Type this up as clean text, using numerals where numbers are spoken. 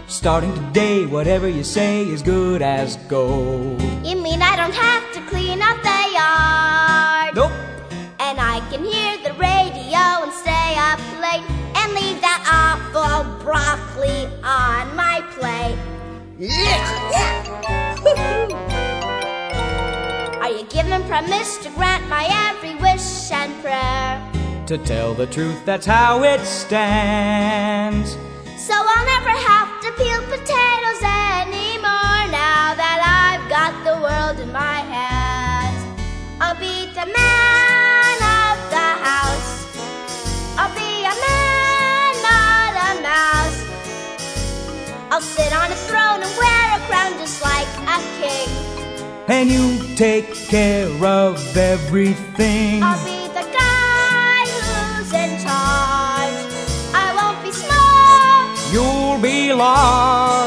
Starting today, whatever you say is good as gold. You mean I don't have to clean up the yard? Nope. And I can hear the radio and stay up late and leave that awful broccoli on my plate. Are you giving promise to grant my every wish and prayer? To tell the truth, that's how it stands. So I'll never have to peel potatoes anymore now that I've got the world in my hands. I'll be the man of the house. I'll be a man, not a mouse. I'll sit on a throne and wear a crown just like a king. And you take care of everything. I'll be the guy who's in charge. I won't be small. You'll be large.